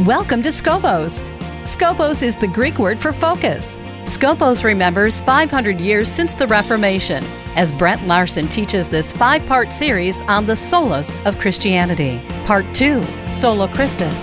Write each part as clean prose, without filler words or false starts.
Welcome to Scopos. Scopos is the Greek word for focus. Scopos remembers 500 years since the Reformation, as Brent Larson teaches this 5-part series on the solas of Christianity. Part 2, Sola Christus.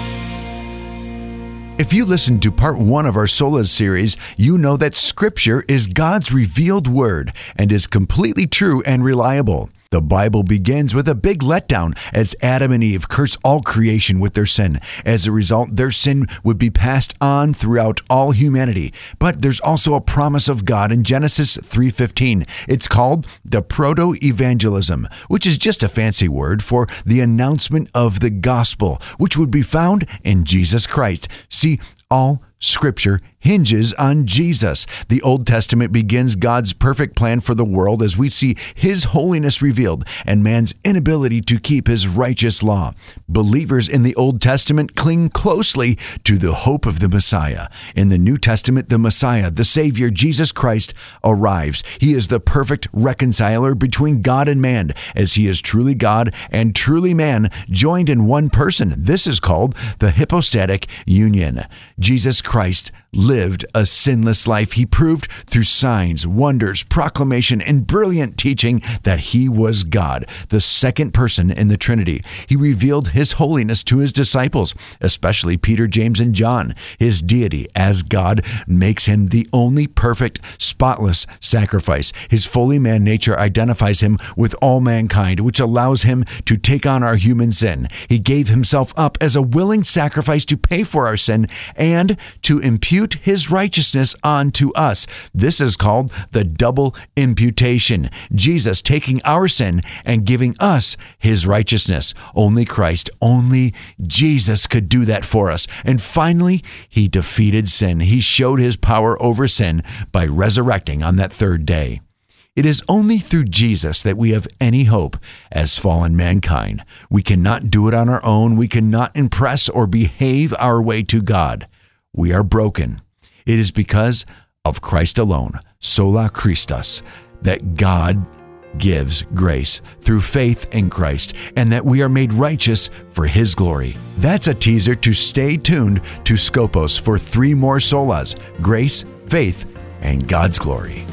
If you listened to part 1 of our Solas series, you know that Scripture is God's revealed word and is completely true and reliable. The Bible begins with a big letdown as Adam and Eve curse all creation with their sin. As a result, their sin would be passed on throughout all humanity. But there's also a promise of God in Genesis 3:15. It's called the proto-evangelism, which is just a fancy word for the announcement of the gospel, which would be found in Jesus Christ. See, all Scripture hinges on Jesus. The Old Testament begins God's perfect plan for the world as we see His holiness revealed and man's inability to keep His righteous law. Believers in the Old Testament cling closely to the hope of the Messiah. In the New Testament, the Messiah, the Savior, Jesus Christ, arrives. He is the perfect reconciler between God and man, as He is truly God and truly man, joined in one person. This is called the hypostatic union. Jesus Christ lived a sinless life. He proved through signs, wonders, proclamation, and brilliant teaching that He was God, the second person in the Trinity. He revealed His holiness to His disciples, especially Peter, James, and John. His deity as God makes Him the only perfect, spotless sacrifice. His fully man nature identifies Him with all mankind, which allows Him to take on our human sin. He gave Himself up as a willing sacrifice to pay for our sin and to impute His righteousness onto us. This is called the double imputation. Jesus taking our sin and giving us His righteousness. Only Christ, only Jesus could do that for us. And finally, He defeated sin. He showed His power over sin by resurrecting on that third day. It is only through Jesus that we have any hope as fallen mankind. We cannot do it on our own. We cannot impress or behave our way to God. We are broken. It is because of Christ alone, sola Christus, that God gives grace through faith in Christ, and that we are made righteous for His glory. That's a teaser to stay tuned to Scopos for 3 more solas: grace, faith, and God's glory.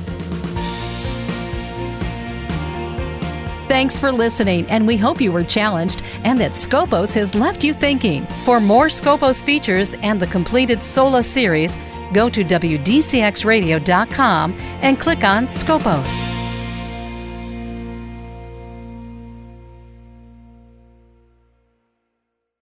Thanks for listening, and we hope you were challenged and that Scopos has left you thinking. For more Scopos features and the completed Sola series, go to WDCXradio.com and click on Scopos.